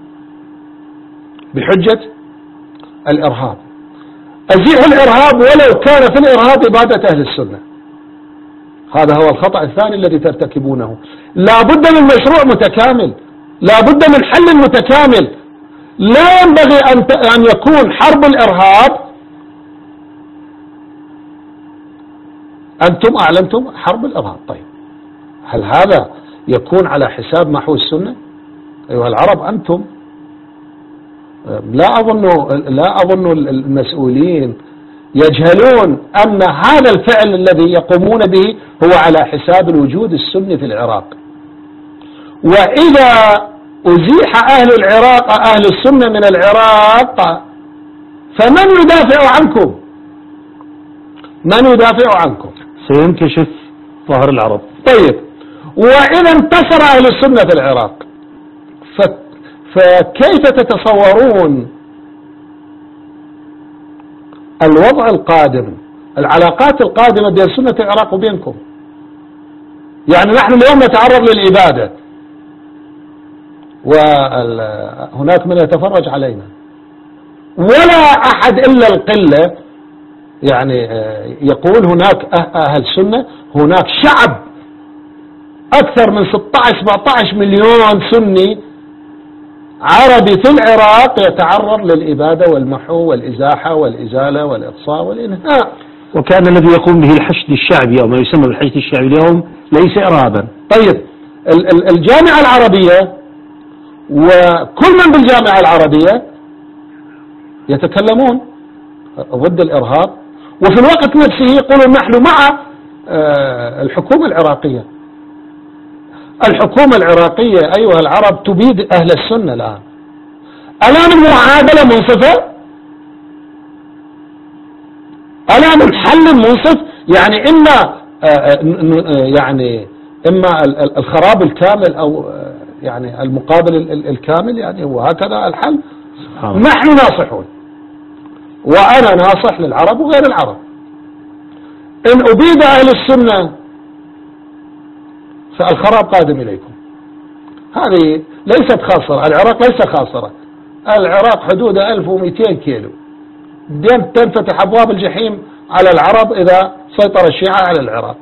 Speaker 2: بحجة الإرهاب؟ أزيحوا الإرهاب ولو كان في الإرهاب إبادة أهل السنة. هذا هو الخطأ الثاني الذي ترتكبونه. لا بد من مشروع متكامل، لا بد من حل متكامل. لا ينبغي أن يكون حرب الإرهاب أنتم أعلنتم حرب الإرهاب. طيب هل هذا يكون على حساب محو السنة؟ أيها العرب أنتم لا أظن لا أظن المسؤولين يجهلون أن هذا الفعل الذي يقومون به هو على حساب الوجود السني في العراق. وإذا أزيح أهل العراق أهل السنة من العراق فمن يدافع عنكم؟ من يدافع عنكم؟
Speaker 1: سينكشف ظهر العرب.
Speaker 2: طيب وإذا انتصر أهل السنة في العراق فكيف تتصورون الوضع القادم، العلاقات القادمة بين سنة العراق وبينكم؟ يعني نحن اليوم نتعرض للإبادة وهناك من يتفرج علينا، ولا أحد إلا القلة يعني يقول هناك أهل سنة، هناك شعب أكثر من ستة عشر سبعة عشر مليون سني عربي في العراق يتعرض للإبادة والمحو والإزاحة والإزالة والإقصاء والإنهاء.
Speaker 1: وكان الذي يقوم به الحشد الشعبي أو ما يسمى بالحشد الشعبي اليوم ليس إرهابا.
Speaker 2: طيب الجامعة العربية وكل من بالجامعة العربية يتكلمون ضد الإرهاب، وفي الوقت نفسه يقولون نحن مع الحكومة العراقية. الحكومة العراقية أيها العرب تبيد أهل السنة الآن. الآن المعادلة منصفة؟ الآن الحل منصف؟ يعني إما يعني إما الخراب الكامل أو يعني المقابل الكامل، يعني وهكذا الحل. نحن ناصحون، وأنا ناصح للعرب وغير العرب، إن أبيد أهل السنة فالخراب قادم إليكم. هذه ليست خاصرة، العراق ليس خاصرة، العراق حدود ألف ومئتين كيلو، تنفتح أبواب الجحيم على العرب إذا سيطر الشيعة على العراق.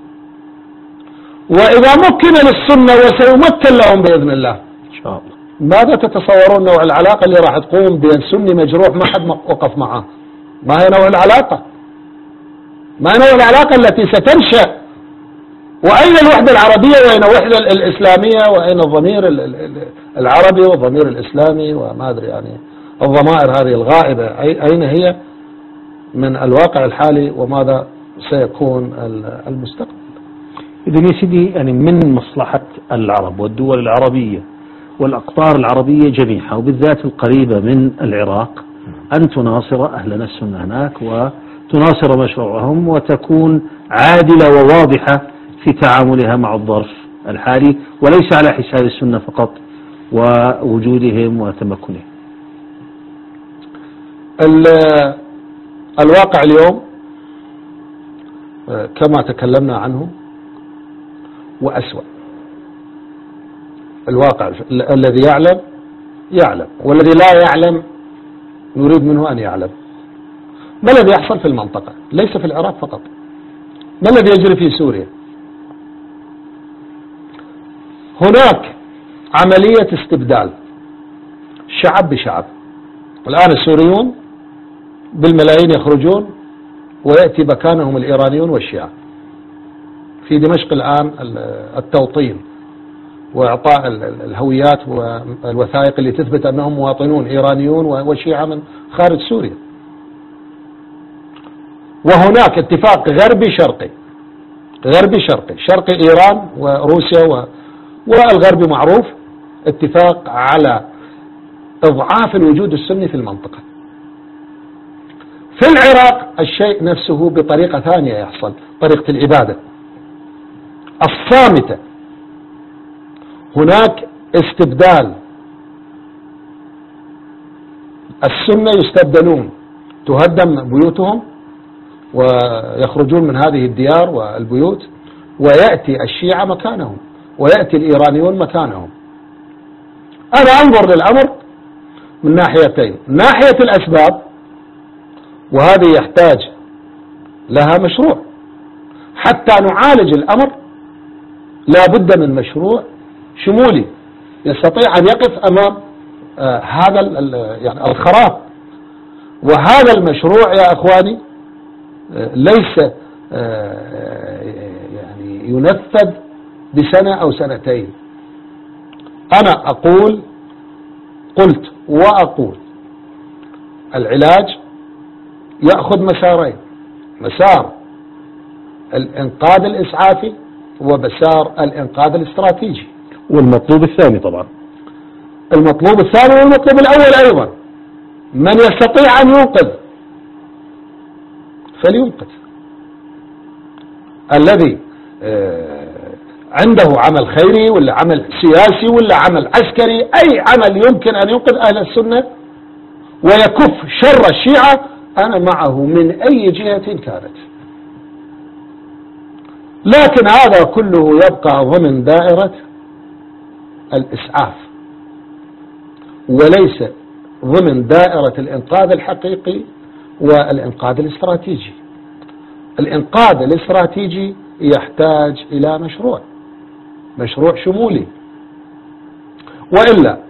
Speaker 2: وإذا مكن للسنة وسيمكن لهم بإذن الله
Speaker 1: إن شاء الله،
Speaker 2: ماذا تتصورون نوع العلاقة اللي راح تقوم بين سني مجروح ما حد وقف معه؟ ما هي نوع العلاقة؟ ما هي نوع العلاقة التي ستنشأ؟ وأين الوحدة العربية وأين الوحدة الإسلامية وأين الضمير العربي والضمير الإسلامي وما أدري يعني الضمائر هذه الغائبة أين هي من الواقع الحالي وماذا سيكون المستقبل؟
Speaker 1: إذن يا سيدي يعني من مصلحة العرب والدول العربية والأقطار العربية جميعها وبالذات القريبة من العراق أن تناصر أهلنا السنة هناك وتناصر مشروعهم وتكون عادلة وواضحة في تعاملها مع الظرف الحالي، وليس على حساب السنة فقط ووجودهم وتمكنهم.
Speaker 2: الواقع اليوم كما تكلمنا عنه وأسوأ. الواقع الذي يعلم يعلم، والذي لا يعلم نريد منه أن يعلم. ما الذي يحصل في المنطقة؟ ليس في العراق فقط. ما الذي يجري في سوريا؟ هناك عملية استبدال شعب بشعب. الآن السوريون بالملايين يخرجون ويأتي مكانهم الإيرانيون والشيعة. في دمشق الآن التوطين وإعطاء الهويات والوثائق اللي تثبت أنهم مواطنون إيرانيون وشيعة من خارج سوريا. وهناك اتفاق غربي شرقي غربي شرقي شرقي إيران وروسيا والغرب معروف اتفاق على إضعاف الوجود السني في المنطقة. في العراق الشيء نفسه بطريقة ثانية يحصل، طريقة العبادة الصامتة. هناك استبدال، السنة يستبدلون، تهدم بيوتهم ويخرجون من هذه الديار والبيوت، ويأتي الشيعة مكانهم، ويأتي الإيرانيون مكانهم. أنا أنظر للأمر من ناحيتين، ناحية الأسباب، وهذه يحتاج لها مشروع حتى نعالج الأمر. لا بد من مشروع شمولي يستطيع أن يقف أمام آه هذا يعني الخراب. وهذا المشروع يا أخواني آه ليس آه يعني ينفذ بسنة أو سنتين. أنا أقول قلت وأقول العلاج يأخذ مسارين، مسار الإنقاذ الإسعافي ومسار الإنقاذ الاستراتيجي.
Speaker 1: والمطلوب الثاني طبعا،
Speaker 2: المطلوب الثاني والمطلوب الأول أيضا، من يستطيع أن ينقذ فلينقذ. الذي عنده عمل خيري ولا عمل سياسي ولا عمل عسكري، أي عمل يمكن أن ينقذ أهل السنة ويكف شر الشيعة، أنا معه من أي جهة كانت. لكن هذا كله يبقى ضمن دائرة الإسعاف وليس ضمن دائرة الإنقاذ الحقيقي والإنقاذ الاستراتيجي. الإنقاذ الاستراتيجي يحتاج إلى مشروع مشروع شمولي، وإلا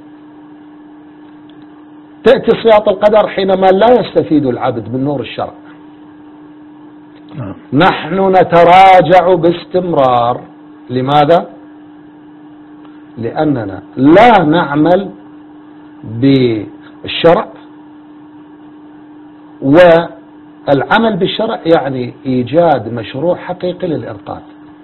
Speaker 2: تأتي صياط القدر حينما لا يستفيد العبد من نور الشرع. نحن نتراجع باستمرار. لماذا؟ لأننا لا نعمل بالشرع، والعمل بالشرع يعني إيجاد مشروع حقيقي للإنقاذ.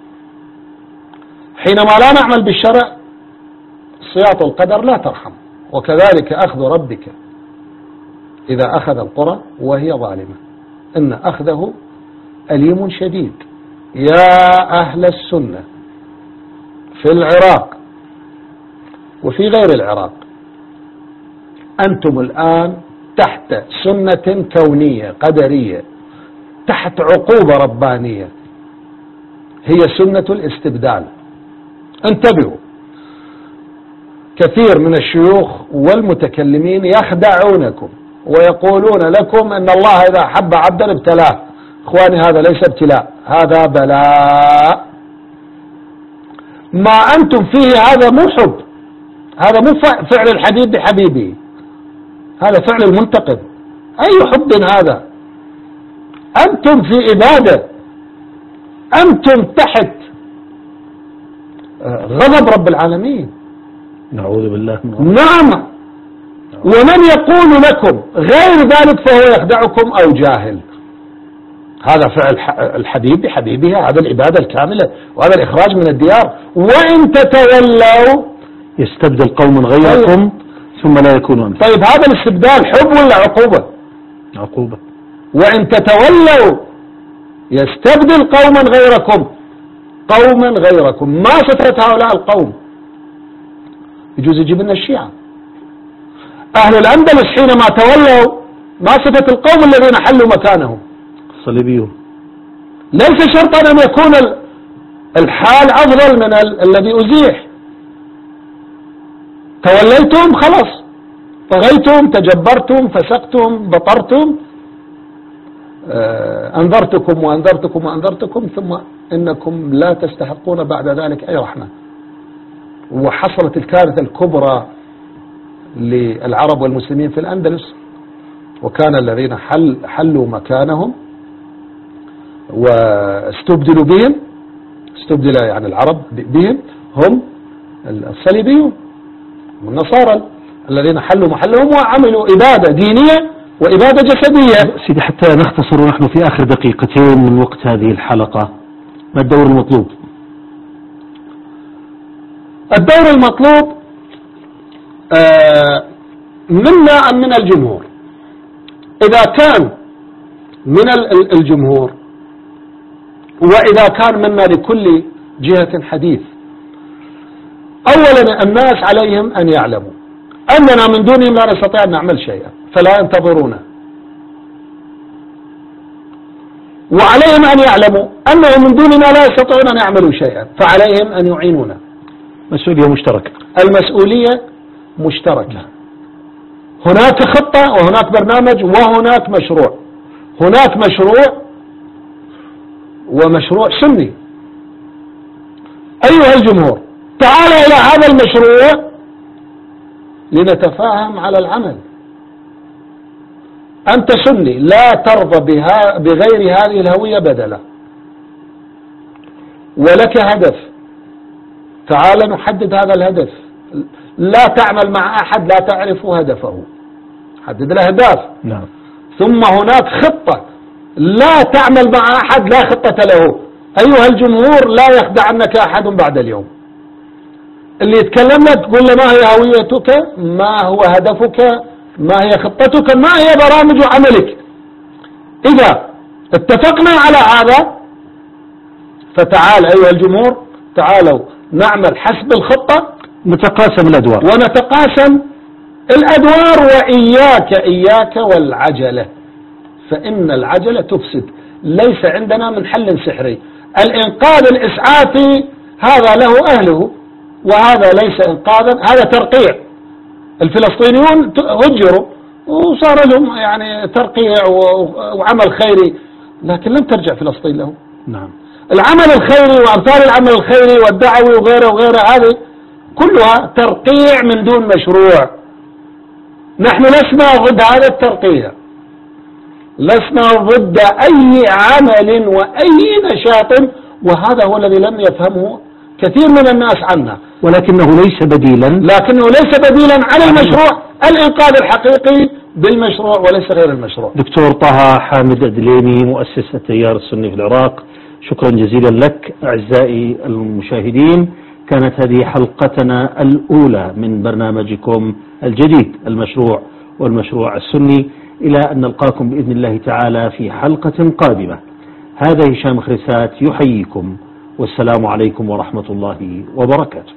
Speaker 2: حينما لا نعمل بالشرع صياط القدر لا ترحم. وكذلك أخذ ربك إذا أخذ القرى وهي ظالمة إن أخذه أليم شديد. يا أهل السنة في العراق وفي غير العراق، أنتم الآن تحت سنة كونية قدرية، تحت عقوبة ربانية، هي سنة الاستبدال. انتبهوا، كثير من الشيوخ والمتكلمين يخدعونكم ويقولون لكم أن الله إذا حب عبدا ابتلاه. إخواني، هذا ليس ابتلاء، هذا بلاء. ما أنتم فيه هذا مو حب، هذا مو فعل الحبيب بحبيبه، هذا فعل المنتقم. أي حب هذا؟ أنتم في إبادة، أنتم تحت غضب رب العالمين.
Speaker 1: نعوذ بالله من غضب.
Speaker 2: نعم. ومن يقول لكم غير ذلك فهو يخدعكم أو جاهل. هذا فعل الحبيب بحبيبه، هذا العبادة الكاملة، وهذا الإخراج من الديار. وإن تتولوا
Speaker 1: يستبدل قوم غيركم طيب. ثم لا يكونوا أمثال.
Speaker 2: طيب هذا الاستبدال حب ولا عقوبة؟
Speaker 1: عقوبة.
Speaker 2: وإن تتولوا يستبدل قوما غيركم، قوما غيركم. ما صفة هؤلاء القوم؟ يجوز يجيب لنا الشيعة. أهل الأندلس حينما تولوا ما صفة القوم الذين حلوا مكانهم؟
Speaker 1: الصليبيون.
Speaker 2: ليس شرطا أن يكون الحال أفضل من ال الذي أزيح. توليتم خلاص، طغيتم، تجبرتم، فسقتم، بطرتم، آه أنذرتكم وأنذرتكم وأنذرتكم، ثم إنكم لا تستحقون بعد ذلك أي رحمة. وحصلت الكارثة الكبرى للعرب والمسلمين في الأندلس، وكان الذين حل حلوا مكانهم واستبدلوا بهم، استبدل يعني العرب بهم، هم الصليبيون والنصارى الذين حلوا محلهم وعملوا إبادة دينية وإبادة جسدية.
Speaker 1: سيدي، حتى نختصر ونحن في آخر دقيقتين من وقت هذه الحلقة، ما الدور المطلوب؟
Speaker 2: الدور المطلوب آه منا أم من الجمهور؟ إذا كان من الجمهور وإذا كان منا لكل جهة حديث، أولا الناس عليهم أن يعلموا أننا من دونهم لا نستطيع أن نعمل شيئا، فلا ينتظرونا. وعليهم أن يعلموا أنهم من دوننا لا يستطيعون أن يعملوا شيئا، فعليهم أن يعينونا.
Speaker 1: مسؤولية مشتركة.
Speaker 2: المسؤولية مشتركة. هناك خطة وهناك برنامج وهناك مشروع. هناك مشروع ومشروع سني. أيها الجمهور، تعالوا إلى هذا المشروع لنتفاهم على العمل. أنت سني لا ترضى بها بغير هذه الهوية بدلا، ولك هدف، تعال نحدد هذا الهدف. لا تعمل مع أحد لا تعرف هدفه، حدد له أهداف.
Speaker 1: نعم.
Speaker 2: ثم هناك خطة، لا تعمل مع أحد لا خطة له. أيها الجمهور، لا يخدعنك أحد بعد اليوم. اللي يتكلم لك تقول له ما هي هويتك، ما هو هدفك، ما هي خطتك، ما هي برامج عملك. إذا اتفقنا على هذا فتعال أيها الجمهور، تعالوا نعمل حسب الخطة،
Speaker 1: نتقاسم الأدوار
Speaker 2: ونتقاسم الأدوار. وإياك إياك والعجلة، فإن العجلة تفسد. ليس عندنا من حل سحري. الإنقاذ الإسعافي هذا له أهله، وهذا ليس إنقاذا، هذا ترقيع. الفلسطينيون هجروا وصار لهم يعني ترقيع وعمل خيري، لكن لم ترجع فلسطين لهم.
Speaker 1: نعم.
Speaker 2: العمل الخيري وأمثال العمل الخيري والدعوي وغيره وغيره هذه كلها ترقيع من دون مشروع. نحن لسنا ضد هذا الترقيع، لسنا ضد أي عمل وأي نشاط، وهذا هو الذي لم يفهمه كثير من الناس عنا.
Speaker 1: ولكنه ليس بديلا
Speaker 2: لكنه ليس بديلا عن المشروع. الإنقاذ الحقيقي بالمشروع وليس غير المشروع.
Speaker 1: دكتور طه حامد أدليمي، مؤسس التيار السني في العراق، شكرا جزيلا لك. أعزائي المشاهدين، كانت هذه حلقتنا الأولى من برنامجكم الجديد المشروع والمشروع السني، إلى أن نلقاكم بإذن الله تعالى في حلقة قادمة. هذا هشام خريسات يحييكم، والسلام عليكم ورحمة الله وبركاته.